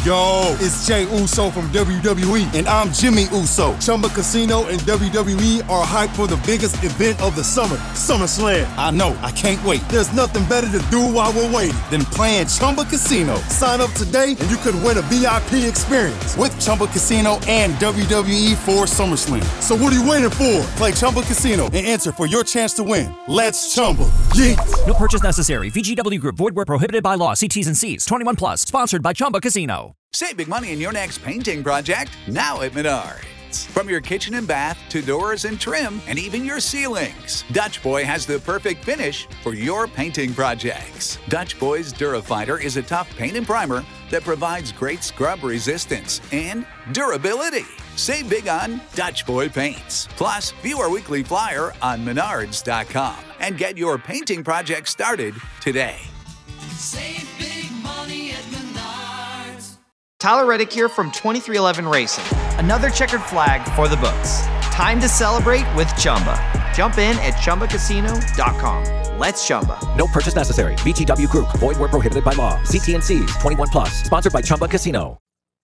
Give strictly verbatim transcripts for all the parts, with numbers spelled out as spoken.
Yo, it's Jay Uso from W W E, and I'm Jimmy Uso. Chumba Casino and W W E are hyped for the biggest event of the summer, SummerSlam. I know, I can't wait. There's nothing better to do while we're waiting than playing Chumba Casino. Sign up today and you could win a V I P experience with Chumba Casino and W W E for SummerSlam. So what are you waiting for? Play Chumba Casino and enter for your chance to win. Let's Chumba. Yeet. No purchase necessary. V G W Group. Void where prohibited by law. See T's and C's. twenty-one plus. Sponsored by Chumba Casino. Save big money in your next painting project now at Menards. From your kitchen and bath to doors and trim and even your ceilings, Dutch Boy has the perfect finish for your painting projects. Dutch Boy's Durafighter is a tough paint and primer that provides great scrub resistance and durability. Save big on Dutch Boy paints. Plus, view our weekly flyer on menards dot com and get your painting project started today. Save big money at Menards. Tyler Reddick here from twenty-three eleven Racing. Another checkered flag for the books. Time to celebrate with Chumba. Jump in at chumba casino dot com. Let's Chumba. No purchase necessary. V G W Group. Void where prohibited by law. See T and C's. twenty-one plus. Sponsored by Chumba Casino.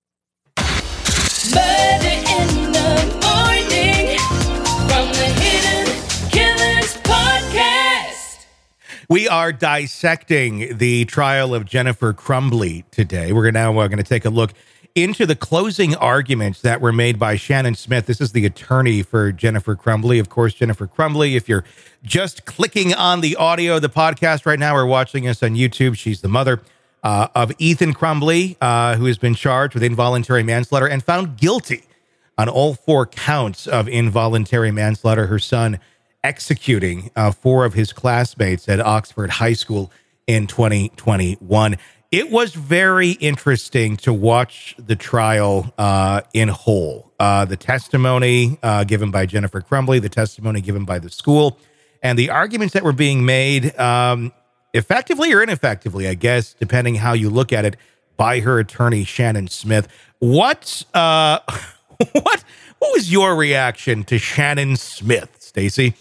Murder in the morning from the Hidden Killers podcast. We are dissecting the trial of Jennifer Crumbley today. We're now uh, going to take a look into the closing arguments that were made by Shannon Smith. This is the attorney for Jennifer Crumbley. Of course, Jennifer Crumbley, if you're just clicking on the audio of the podcast right now or watching us on YouTube, she's the mother uh, of Ethan Crumbley, uh, who has been charged with involuntary manslaughter and found guilty on all four counts of involuntary manslaughter. Her son executing uh, four of his classmates at Oxford High School in twenty twenty-one. It was very interesting to watch the trial uh, in whole. Uh, the testimony uh, given by Jennifer Crumbley, the testimony given by the school, and the arguments that were being made, um, effectively or ineffectively, I guess, depending how you look at it, by her attorney, Shannon Smith. What, uh, what, what was your reaction to Shannon Smith, Stacey?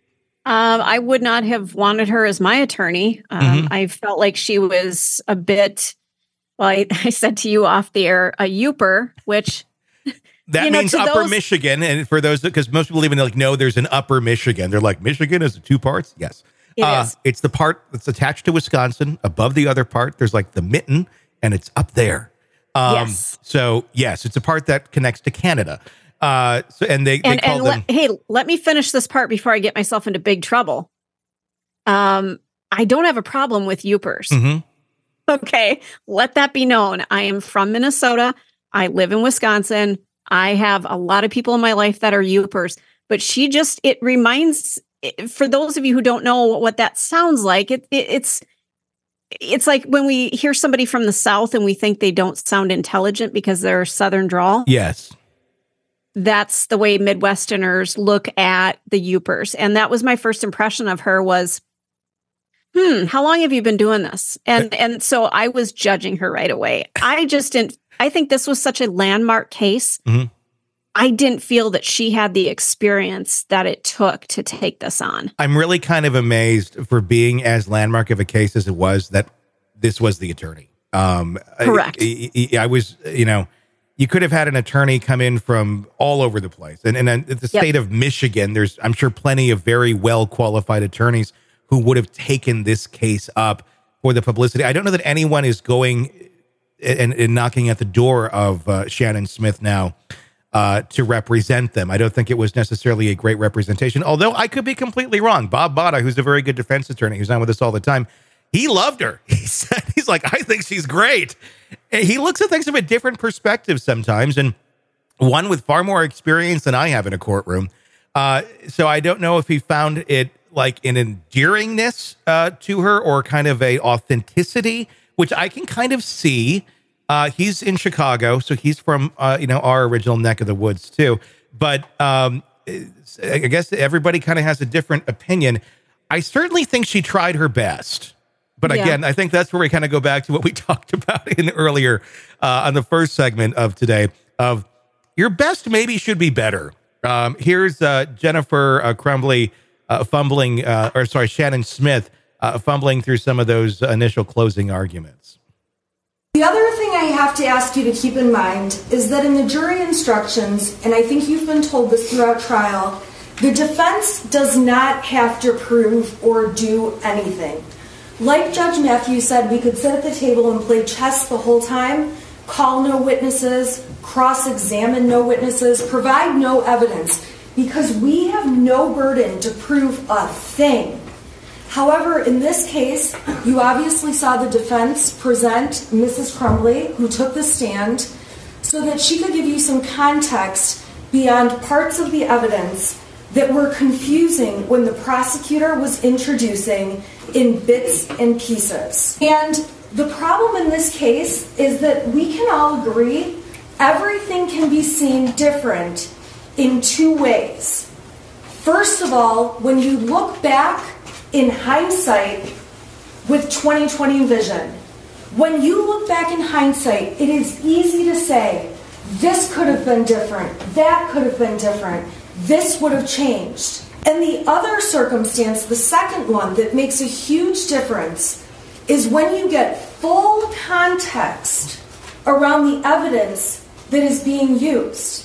Um, I would not have wanted her as my attorney. Um, Mm-hmm. I felt like she was a bit, well, I, I said to you off the air, a youper, which That you know, means to Upper those- Michigan. And for those, because most people even like, no, there's an Upper Michigan. They're like, Michigan is two parts? Yes. It uh, is. It's the part that's attached to Wisconsin. Above the other part, there's like the mitten, and it's up there. Um, Yes. So, yes, it's a part that connects to Canada. Uh, so and they, they and, call and them. let, hey, let me finish this part before I get myself into big trouble. Um, I don't have a problem with youpers. Mhm. Okay, let that be known. I am from Minnesota. I live in Wisconsin. I have a lot of people in my life that are youpers, but she just, it reminds, for those of you who don't know what that sounds like, it, it it's, it's like when we hear somebody from the South and we think they don't sound intelligent because they're Southern drawl. Yes. That's the way Midwesterners look at the youpers. And that was my first impression of her was, hmm, how long have you been doing this? And and so I was judging her right away. I just didn't, I think this was such a landmark case. Mm-hmm. I didn't feel that she had the experience that it took to take this on. I'm really kind of amazed for being as landmark of a case as it was that this was the attorney. Um, Correct. I, I, I was, you know, you could have had an attorney come in from all over the place. And, and in the state Yep. of Michigan, there's, I'm sure, plenty of very well qualified attorneys who would have taken this case up for the publicity. I don't know that anyone is going and, and knocking at the door of uh, Shannon Smith now uh, to represent them. I don't think it was necessarily a great representation, although I could be completely wrong. Bob Botta, who's a very good defense attorney, who's on with us all the time, he loved her. He said, he's like, I think she's great. And he looks at things from a different perspective sometimes, and one with far more experience than I have in a courtroom. Uh, so I don't know if he found it like an endearingness uh, to her or kind of a authenticity, which I can kind of see. Uh, he's in Chicago, so he's from, uh, you know, our original neck of the woods too. But um, I guess everybody kind of has a different opinion. I certainly think she tried her best. But Yeah. again, I think that's where we kind of go back to what we talked about in earlier uh, on the first segment of today of your best maybe should be better. Um, here's uh, Jennifer uh, Crumbley uh, fumbling, uh, or sorry, Shannon Smith uh, fumbling through some of those initial closing arguments. The other thing I have to ask you to keep in mind is that in the jury instructions, and I think you've been told this throughout trial, the defense does not have to prove or do anything. Like Judge Matthews said, we could sit at the table and play chess the whole time, call no witnesses, cross-examine no witnesses, provide no evidence, because we have no burden to prove a thing. However, in this case, you obviously saw the defense present Missus Crumbly, who took the stand, so that she could give you some context beyond parts of the evidence that were confusing when the prosecutor was introducing in bits and pieces. And the problem in this case is that we can all agree everything can be seen different in two ways. First of all, when you look back in hindsight with twenty twenty vision, when you look back in hindsight, it is easy to say, this could have been different, that could have been different, this would have changed. And the other circumstance, the second one that makes a huge difference, is when you get full context around the evidence that is being used.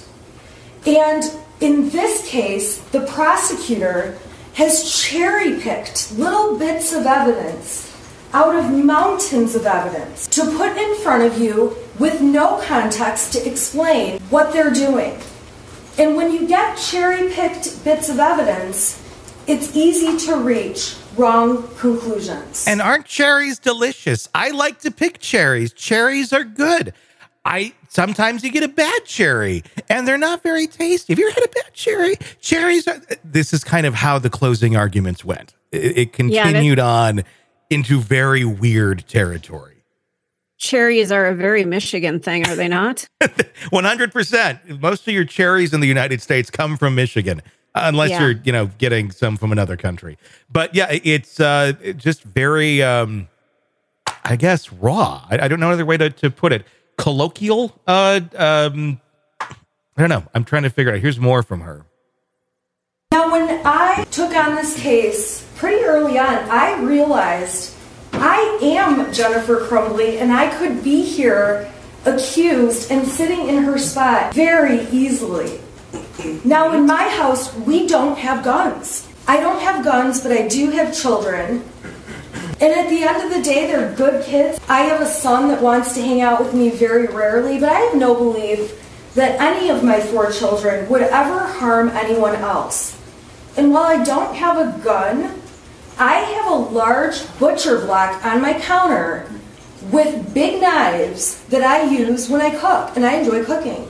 And in this case, the prosecutor has cherry-picked little bits of evidence out of mountains of evidence to put in front of you with no context to explain what they're doing. And when you get cherry-picked bits of evidence, it's easy to reach wrong conclusions. And aren't cherries delicious? I like to pick cherries. Cherries are good. I sometimes you get a bad cherry, and they're not very tasty. Have you ever had a bad cherry? Cherries are. This is kind of how the closing arguments went. It, it continued yeah, on into very weird territory. Cherries are a very Michigan thing, are they not? one hundred percent. Most of your cherries in the United States come from Michigan, unless yeah. you're, you know, getting some from another country. But yeah, it's uh, just very, um, I guess, raw. I, I don't know another way to, to put it. Colloquial. Uh, um, I don't know. I'm trying to figure it out. Here's more from her. Now, when I took on this case pretty early on, I realized I am Jennifer Crumbly, and I could be here accused and sitting in her spot very easily. Now, in my house, we don't have guns. I don't have guns, but I do have children. And at the end of the day, they're good kids. I have a son that wants to hang out with me very rarely, but I have no belief that any of my four children would ever harm anyone else. And while I don't have a gun, I have a large butcher block on my counter with big knives that I use when I cook, and I enjoy cooking.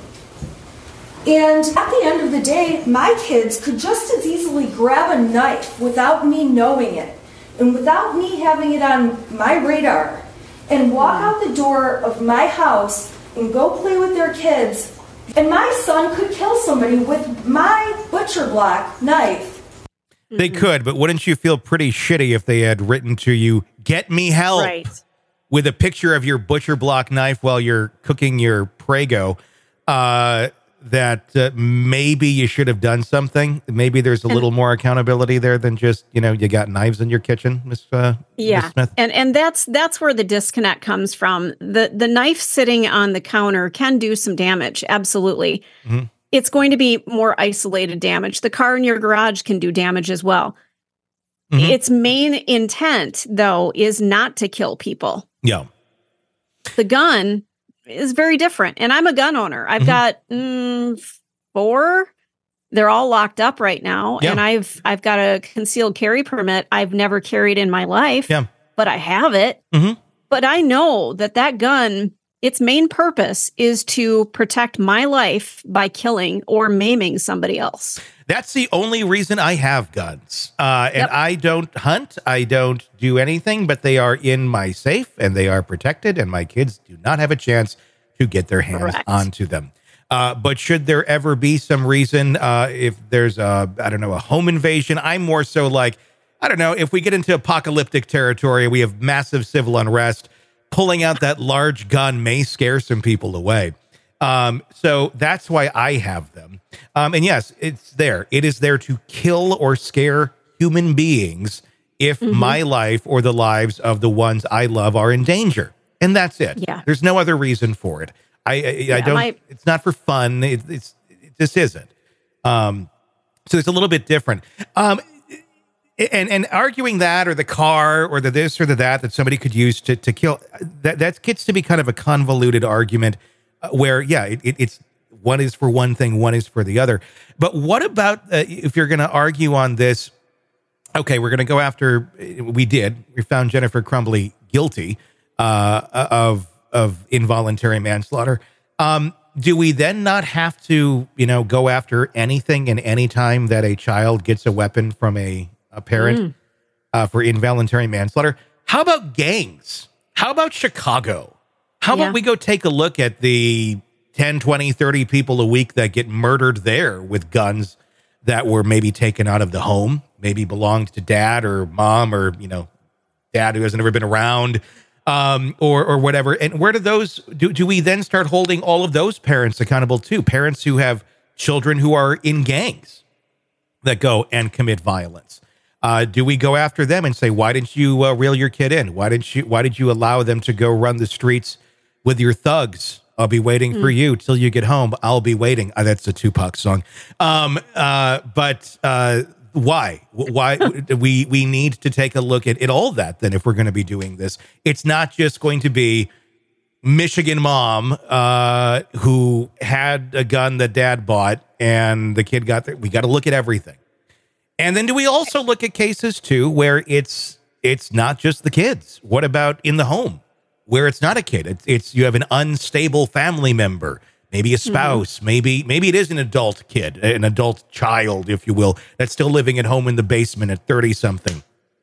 And at the end of the day, my kids could just as easily grab a knife without me knowing it, and without me having it on my radar, and walk out the door of my house and go play with their kids, and my son could kill somebody with my butcher block knife. They could, but wouldn't you feel pretty shitty if they had written to you, "Get me help," right, with a picture of your butcher block knife while you're cooking your Prego? Uh, that uh, maybe you should have done something. Maybe there's a little more accountability there than just, you know, you got knives in your kitchen, Miss uh, yeah. Miss Smith. And and that's that's where the disconnect comes from. The the knife sitting on the counter can do some damage. Absolutely. Mm-hmm. It's going to be more isolated damage. The car in your garage can do damage as well. Mm-hmm. Its main intent, though, is not to kill people. Yeah. The gun is very different. And I'm a gun owner. I've mm-hmm. got mm, four. They're all locked up right now. Yeah. And I've I've got a concealed carry permit I've never carried in my life. Yeah. But I have it. Mm-hmm. But I know that that gun, its main purpose is to protect my life by killing or maiming somebody else. That's the only reason I have guns. Uh, and yep. I don't hunt. I don't do anything, but they are in my safe and they are protected. And my kids do not have a chance to get their hands Correct. onto them. Uh, but should there ever be some reason, uh, if there's a, I don't know, a home invasion, I'm more so like, I don't know, if we get into apocalyptic territory, we have massive civil unrest, pulling out that large gun may scare some people away. Um, so that's why I have them. Um, and yes, it's there. It is there to kill or scare human beings if mm-hmm. my life or the lives of the ones I love are in danger. and that's it. Yeah. There's no other reason for it. I I, Yeah, I don't. my- it's not for fun. It, it's it just isn't. Um, so it's a little bit different. Um, and and arguing that or the car or the this or the that that somebody could use to to kill that that gets to be kind of a convoluted argument uh, where yeah it, it, it's one is for one thing, one is for the other. But what about uh, if you're going to argue on this? Okay, we're going to go after. We did. We found Jennifer Crumbley guilty uh, of of involuntary manslaughter. Um, do we then not have to, you know, go after anything and any time that a child gets a weapon from a a parent mm. uh, for involuntary manslaughter? How about gangs? How about Chicago? How Yeah. about we go take a look at the ten, twenty, thirty people a week that get murdered there with guns that were maybe taken out of the home, maybe belonged to dad or mom or, you know, dad who hasn't ever been around um, or or whatever. And where do those, do, do we then start holding all of those parents accountable too? Parents who have children who are in gangs that go and commit violence. Uh, do we go after them and say, why didn't you uh, reel your kid in? Why didn't you, why did you allow them to go run the streets with your thugs? I'll be waiting mm. for you till you get home. I'll be waiting. Uh, that's a Tupac song. Um, uh, but uh, why? Why we we need to take a look at, at all that then if we're going to be doing this. It's not just going to be Michigan mom uh, who had a gun that dad bought and the kid got there. We got to look at everything. And then do we also look at cases too where it's it's not just the kids? What about in the home where it's not a kid? It's, it's you have an unstable family member, maybe a spouse, mm-hmm. maybe maybe it is an adult kid, an adult child, if you will, that's still living at home in the basement at thirty something,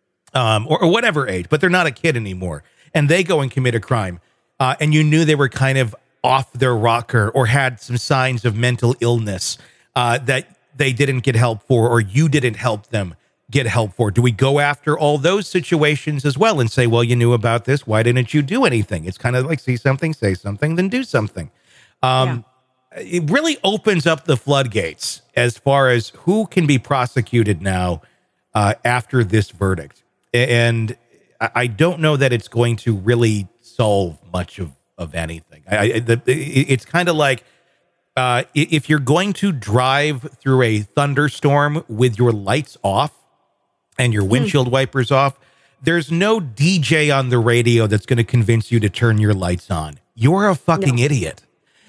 um, or, or whatever age, but they're not a kid anymore, and they go and commit a crime, uh, and you knew they were kind of off their rocker or had some signs of mental illness uh, that they didn't get help for, or you didn't help them get help for. Do we go after all those situations as well and say, well, you knew about this, why didn't you do anything? It's kind of like see something, say something, then do something. Um, yeah. It really opens up the floodgates as far as who can be prosecuted now uh, after this verdict. And I don't know that it's going to really solve much of, of anything. I, I, the, it's kind of like, Uh, if you're going to drive through a thunderstorm with your lights off and your windshield mm. wipers off, there's no D J on the radio that's going to convince you to turn your lights on. You're a fucking no. idiot.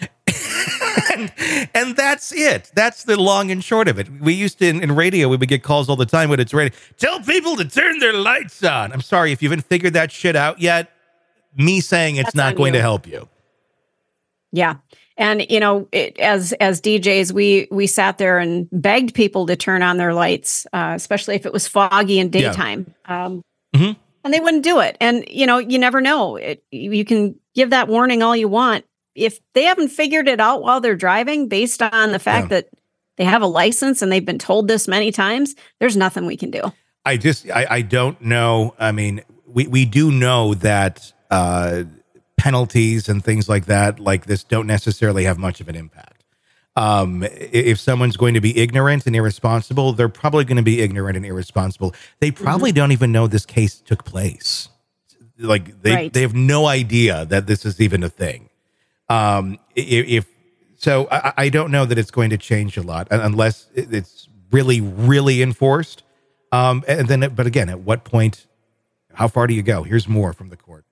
and, and that's it. That's the long and short of it. We used to, in, in radio, we would get calls all the time when it's radio. Tell people to turn their lights on. I'm sorry, if you haven't figured that shit out yet, me saying it's that's not going you. to help you. Yeah. And, you know, it, as as D Js, we we sat there and begged people to turn on their lights, uh, especially if it was foggy in daytime. Yeah. Um, mm-hmm. And they wouldn't do it. And, you know, you never know. It, you can give that warning all you want. If they haven't figured it out while they're driving based on the fact yeah. that they have a license and they've been told this many times, there's nothing we can do. I just, I, I don't know. I mean, we, we do know that uh, penalties and things like that, like this, don't necessarily have much of an impact. Um, if someone's going to be ignorant and irresponsible, they're probably going to be ignorant and irresponsible. They probably mm-hmm. don't even know this case took place. Like they, right. they have no idea that this is even a thing. Um, if, if so, I, I don't know that it's going to change a lot unless it's really, really enforced. Um, and then, but again, at what point, how far do you go? Here's more from the court.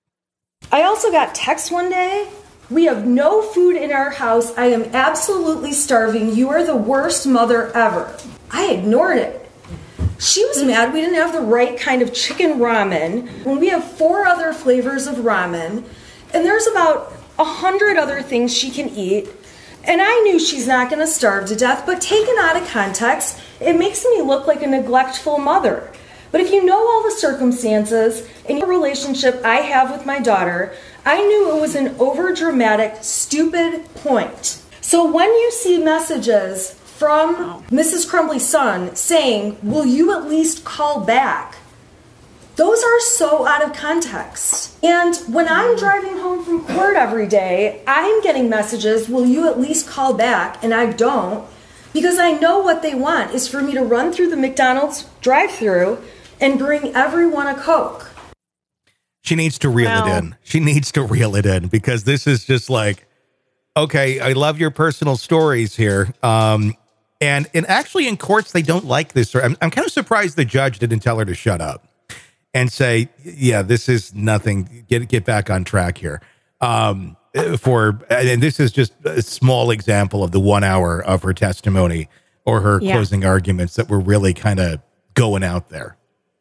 I also got text one day. We have no food in our house. I am absolutely starving. You are the worst mother ever. I ignored it. She was mad we didn't have the right kind of chicken ramen when we have four other flavors of ramen, and there's about a hundred other things she can eat. And I knew she's not going to starve to death, but taken out of context, it makes me look like a neglectful mother. But if you know all the circumstances and your relationship I have with my daughter, I knew it was an overdramatic, stupid point. So when you see messages from Missus Crumbley's son saying, will you at least call back? Those are so out of context. And when I'm driving home from court every day, I'm getting messages, will you at least call back? And I don't, because I know what they want is for me to run through the McDonald's drive-thru and bring everyone a Coke. She needs to reel Well- it in. She needs to reel it in because this is just like, okay, I love your personal stories here. Um, and and actually in courts, they don't like this. I'm, I'm kind of surprised the judge didn't tell her to shut up and say, yeah, this is nothing. Get get back on track here. Um, for and this is just a small example of the one hour of her testimony or her Yeah. closing arguments that were really kind of going out there.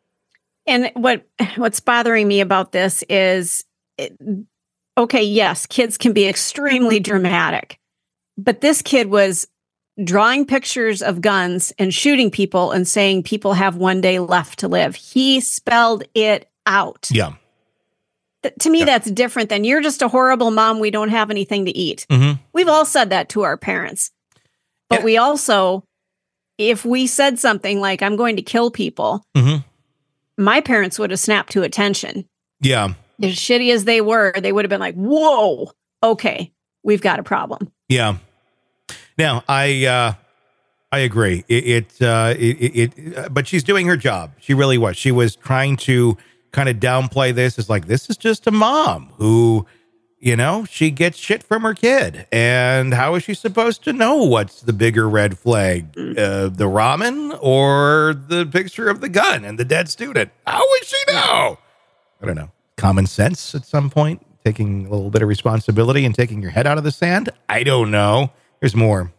And what what's bothering me about this is, it- okay, yes, kids can be extremely dramatic, but this kid was drawing pictures of guns and shooting people and saying people have one day left to live. He spelled it out. Yeah. Th- to me, Yeah. that's different than you're just a horrible mom. We don't have anything to eat. Mm-hmm. We've all said that to our parents. But Yeah. we also, if we said something like, I'm going to kill people, Mm-hmm. my parents would have snapped to attention. Yeah. As shitty as they were, they would have been like, whoa, okay, we've got a problem. Yeah. Now, I uh, I agree. It, it, uh, it, it, it, but she's doing her job. She really was. She was trying to kind of downplay this as like, this is just a mom who, you know, she gets shit from her kid. And how is she supposed to know what's the bigger red flag? Uh, the ramen or the picture of the gun and the dead student? How would she know? I don't know. Common sense at some point, taking a little bit of responsibility and taking your head out of the sand. I don't know. There's more.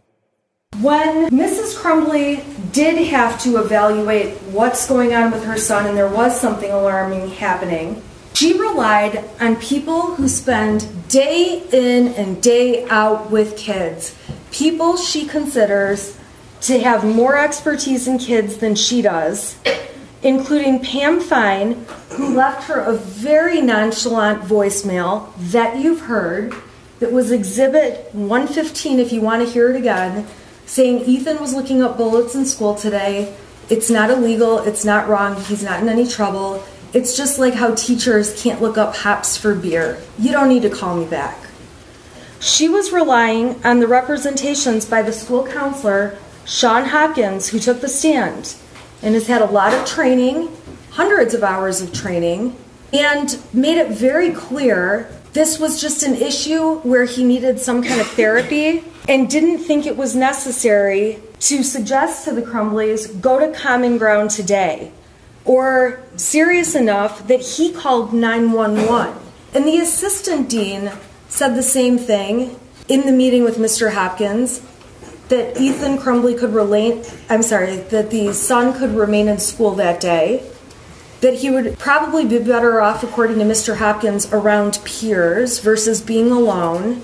When Missus Crumbly did have to evaluate what's going on with her son and there was something alarming happening, she relied on people who spend day in and day out with kids. People she considers to have more expertise in kids than she does, including Pam Fine, who left her a very nonchalant voicemail that you've heard, that was Exhibit one fifteen if you want to hear it again, saying Ethan was looking up bullets in school today. It's not illegal, it's not wrong, he's not in any trouble. It's just like how teachers can't look up hops for beer. You don't need to call me back. She was relying on the representations by the school counselor, Sean Hopkins, who took the stand and has had a lot of training, hundreds of hours of training, and made it very clear this was just an issue where he needed some kind of therapy and didn't think it was necessary to suggest to the Crumbleys, go to Common Ground today, or serious enough that he called nine one one. And the assistant dean said the same thing in the meeting with Mister Hopkins, that Ethan Crumbly could relate, I'm sorry, that the son could remain in school that day, that he would probably be better off, according to Mister Hopkins, around peers versus being alone.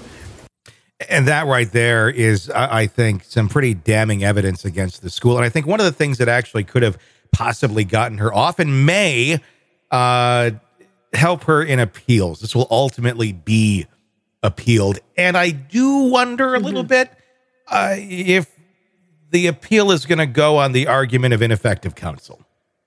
And that right there is, I I think, some pretty damning evidence against the school. And I think one of the things that actually could have possibly gotten her off and may uh, help her in appeals. This will ultimately be appealed. And I do wonder a mm-hmm. little bit uh, if the appeal is going to go on the argument of ineffective counsel.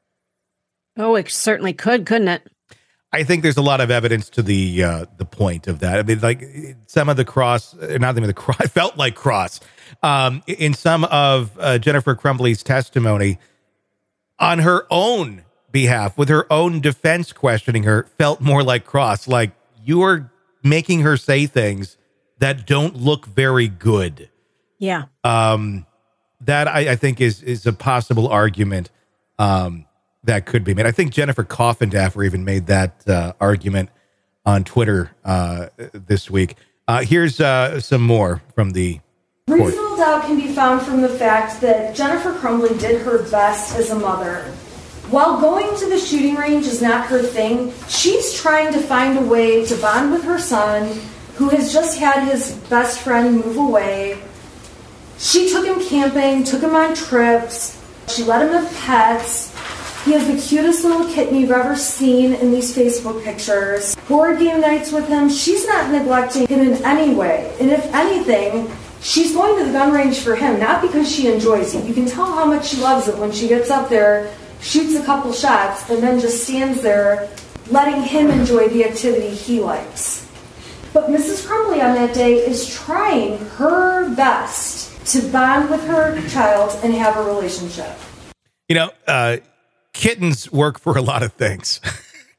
Oh, it certainly could, couldn't it? I think there's a lot of evidence to the uh, the point of that. I mean, like some of the cross, not even the cross, I felt like cross um, in some of uh, Jennifer Crumbly's testimony on her own behalf, with her own defense questioning her, felt more like cross. Like you are making her say things that don't look very good. Yeah. Um, that I, I think is is a possible argument. Um, that could be made. I think Jennifer Coffindaffer even made that uh, argument on Twitter uh, this week. Uh, here's uh, some more from the court. Reasonable doubt can be found from the fact that Jennifer Crumbly did her best as a mother. While going to the shooting range is not her thing, she's trying to find a way to bond with her son, who has just had his best friend move away. She took him camping, took him on trips. She let him have pets. He has the cutest little kitten you've ever seen in these Facebook pictures. Board game nights with him. She's not neglecting him in any way. And if anything, she's going to the gun range for him, not because she enjoys it. You can tell how much she loves it when she gets up there, shoots a couple shots, and then just stands there letting him enjoy the activity he likes. But Missus Crumbly on that day is trying her best to bond with her child and have a relationship. You know, uh, kittens work for a lot of things.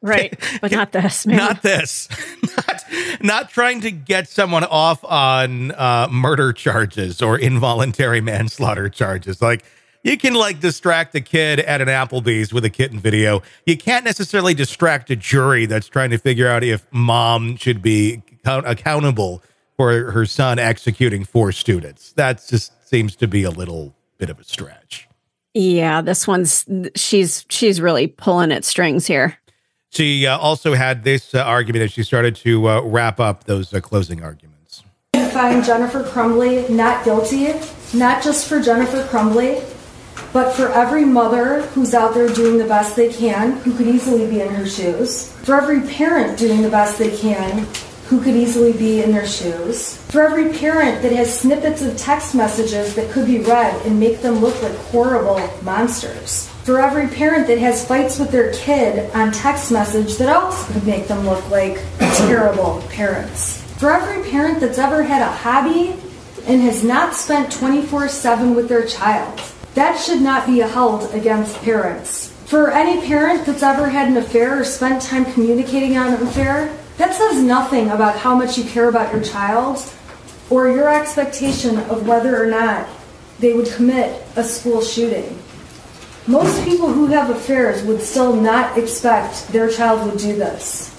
Right. But not this, man. Not this. not, not trying to get someone off on uh, murder charges or involuntary manslaughter charges. Like, you can, like, distract a kid at an Applebee's with a kitten video. You can't necessarily distract a jury that's trying to figure out if mom should be account- accountable for her son executing four students. That just seems to be a little bit of a stretch. Yeah, this one's, she's she's really pulling at strings here. She uh, also had this uh, argument as she started to uh, wrap up those uh, closing arguments. I find Jennifer Crumbley not guilty, not just for Jennifer Crumbley, but for every mother who's out there doing the best they can, who could easily be in her shoes. For every parent doing the best they can, who could easily be in their shoes. For every parent that has snippets of text messages that could be read and make them look like horrible monsters. For every parent that has fights with their kid on text message that also could make them look like terrible parents. For every parent that's ever had a hobby and has not spent twenty-four seven with their child. That should not be held against parents. For any parent that's ever had an affair or spent time communicating on an affair, that says nothing about how much you care about your child or your expectation of whether or not they would commit a school shooting. Most people who have affairs would still not expect their child would do this.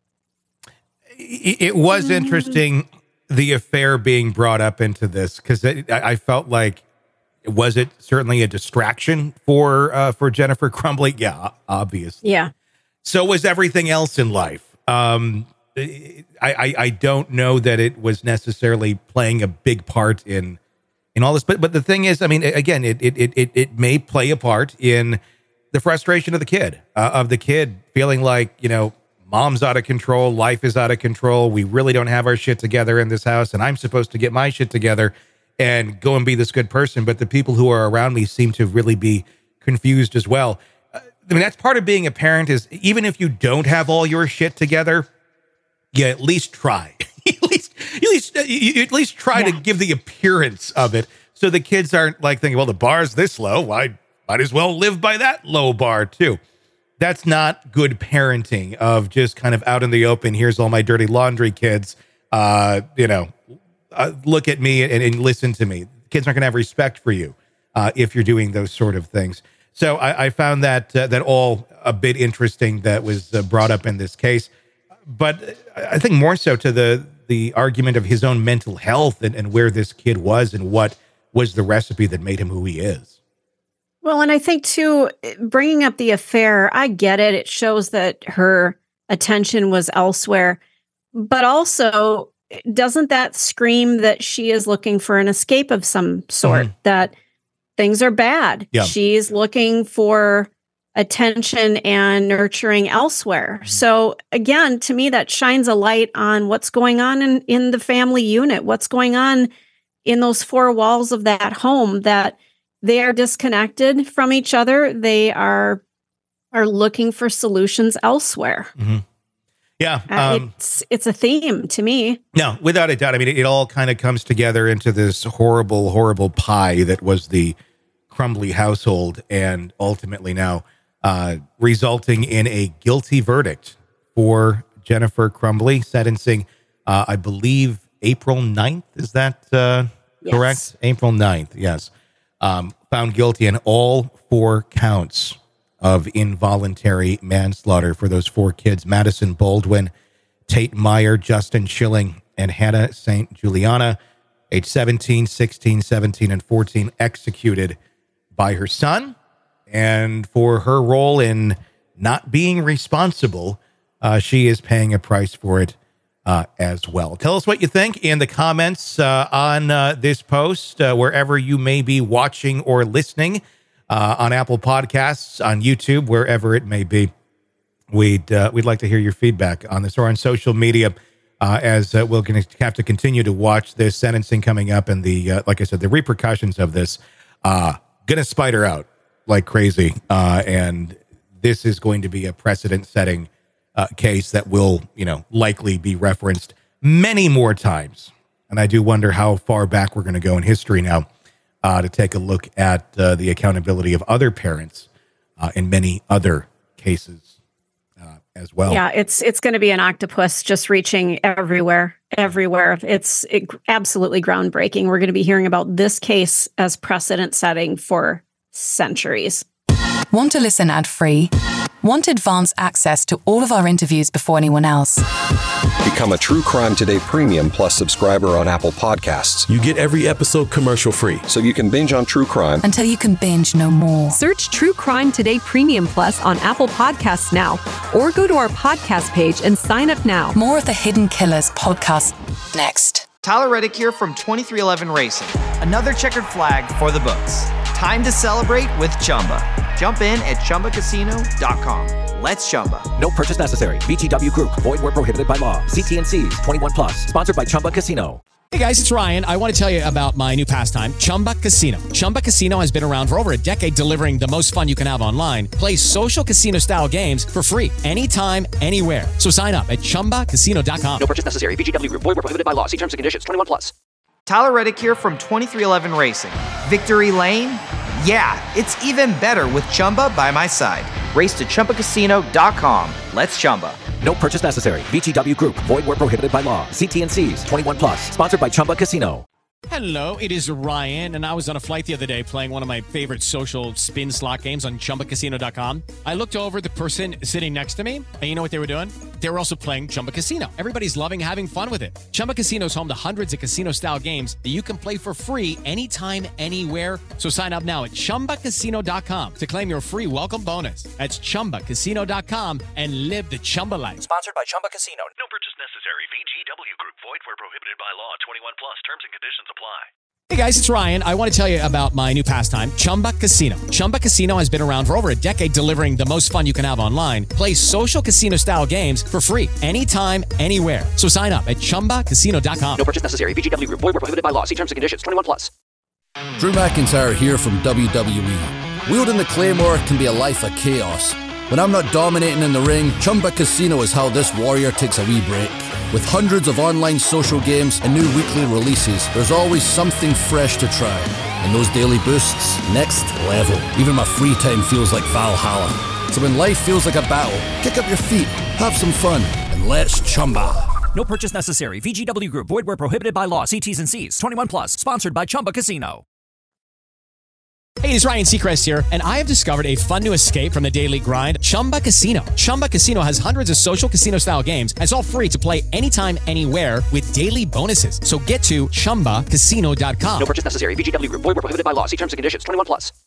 It was interesting, the affair being brought up into this, because I felt like, was it certainly a distraction for uh, for Jennifer Crumbley? Yeah, obviously. Yeah. So was everything else in life. Um, I, I I don't know that it was necessarily playing a big part in in all this, but but the thing is, I mean, again, it it it it may play a part in the frustration of the kid, uh, of the kid feeling like, you know, mom's out of control, life is out of control, we really don't have our shit together in this house, and I'm supposed to get my shit together and go and be this good person, but the people who are around me seem to really be confused as well. Uh, I mean, that's part of being a parent, is even if you don't have all your shit together, you at least try. at least, at least, uh, you at least try yeah. to give the appearance of it, so the kids aren't like thinking, well, the bar's this low, I might as well live by that low bar too. That's not good parenting, of just kind of out in the open. Here's all my dirty laundry, kids. Uh, you know, uh, look at me and, and listen to me. Kids aren't going to have respect for you uh, if you're doing those sort of things. So I, I found that uh, that all a bit interesting that was uh, brought up in this case. But I think more so to the the argument of his own mental health and, and where this kid was and what was the recipe that made him who he is. Well, and I think, too, bringing up the affair, I get it. It shows that her attention was elsewhere. But also, doesn't that scream that she is looking for an escape of some sort, mm-hmm. that things are bad? Yeah. She's looking for attention and nurturing elsewhere. Mm-hmm. So, again, to me, that shines a light on what's going on in, in the family unit, what's going on in those four walls of that home, that they are disconnected from each other. They are are looking for solutions elsewhere. Mm-hmm. Yeah. Uh, um, it's it's a theme to me. No, without a doubt. I mean, it, it all kind of comes together into this horrible, horrible pie that was the Crumbley household, and ultimately now uh, resulting in a guilty verdict for Jennifer Crumbley, sentencing, uh, I believe, April ninth. Is that uh, yes. correct? April ninth, yes. Um, found guilty on all four counts of involuntary manslaughter for those four kids: Madison Baldwin, Tate Meyer, Justin Schilling, and Hannah Saint Juliana, age seventeen, sixteen, seventeen, and fourteen, executed by her son. And for her role in not being responsible, uh, she is paying a price for it Uh, as well. Tell us what you think in the comments uh, on uh, this post, uh, wherever you may be watching or listening, uh, on Apple Podcasts, on YouTube, wherever it may be. We'd uh, we'd like to hear your feedback on this, or on social media, uh, as uh, we're going to have to continue to watch this sentencing coming up, and the uh, like I said, the repercussions of this uh, going to spider out like crazy, uh, and this is going to be a precedent-setting Uh, case that will, you know, likely be referenced many more times. And I do wonder how far back we're going to go in history now uh, to take a look at uh, the accountability of other parents uh, in many other cases. Uh, as well. Yeah, it's it's going to be an octopus just reaching everywhere, everywhere. It's it, absolutely groundbreaking. We're going to be hearing about this case as precedent setting for centuries. Want to listen ad-free? Want advanced access to all of our interviews before anyone else? Become a True Crime Today Premium Plus subscriber on Apple Podcasts. You get every episode commercial-free. So you can binge on true crime until you can binge no more. Search True Crime Today Premium Plus on Apple Podcasts now, or go to our podcast page and sign up now. More of the Hidden Killers podcast next. Tyler Reddick here from twenty-three eleven Racing. Another checkered flag for the books. Time to celebrate with Chumba. Jump in at Chumba Casino dot com. Let's Chumba. No purchase necessary. V G W Group. Void where prohibited by law. See T and C's. twenty-one plus. Sponsored by Chumba Casino. Hey guys, it's Ryan. I want to tell you about my new pastime, Chumba Casino. Chumba Casino has been around for over a decade, delivering the most fun you can have online. Play social casino-style games for free anytime, anywhere. So sign up at Chumba Casino dot com. No purchase necessary. V G W Group. Void where prohibited by law. See terms and conditions. twenty-one plus. Tyler Reddick here from twenty-three eleven Racing. Victory Lane? Yeah, it's even better with Chumba by my side. Race to Chumba Casino dot com. Let's Chumba. No purchase necessary. V G W Group. Void where prohibited by law. See T and C's. twenty-one plus. Sponsored by Chumba Casino. Hello, it is Ryan, and I was on a flight the other day playing one of my favorite social spin slot games on Chumba Casino dot com. I looked over at the person sitting next to me, and you know what they were doing? They were also playing Chumba Casino. Everybody's loving having fun with it. Chumba Casino is home to hundreds of casino-style games that you can play for free anytime, anywhere. So sign up now at Chumba Casino dot com to claim your free welcome bonus. That's Chumba Casino dot com and live the Chumba life. Sponsored by Chumba Casino. No purchase necessary. V G W Group. Void where prohibited by law. twenty-one plus. Terms and conditions apply. Hey guys, it's Ryan. I want to tell you about my new pastime, Chumba Casino. Chumba Casino has been around for over a decade, delivering the most fun you can have online. Play social casino-style games for free anytime, anywhere. So sign up at Chumba Casino dot com. No purchase necessary. V G W Group. Void where prohibited by law. See terms and conditions. twenty-one plus. Drew McIntyre here from W W E. Wielding the Claymore can be a life of chaos. When I'm not dominating in the ring, Chumba Casino is how this warrior takes a wee break. With hundreds of online social games and new weekly releases, there's always something fresh to try. And those daily boosts, next level. Even my free time feels like Valhalla. So when life feels like a battle, kick up your feet, have some fun, and let's Chumba. No purchase necessary. V G W Group. Void where prohibited by law. See T's and C's. twenty-one plus. Sponsored by Chumba Casino. Hey, it's Ryan Seacrest here, and I have discovered a fun new escape from the daily grind, Chumba Casino. Chumba Casino has hundreds of social casino-style games, and it's all free to play anytime, anywhere with daily bonuses. So get to Chumba Casino dot com. No purchase necessary. V G W Group. Void where prohibited by law. See terms and conditions. twenty-one plus.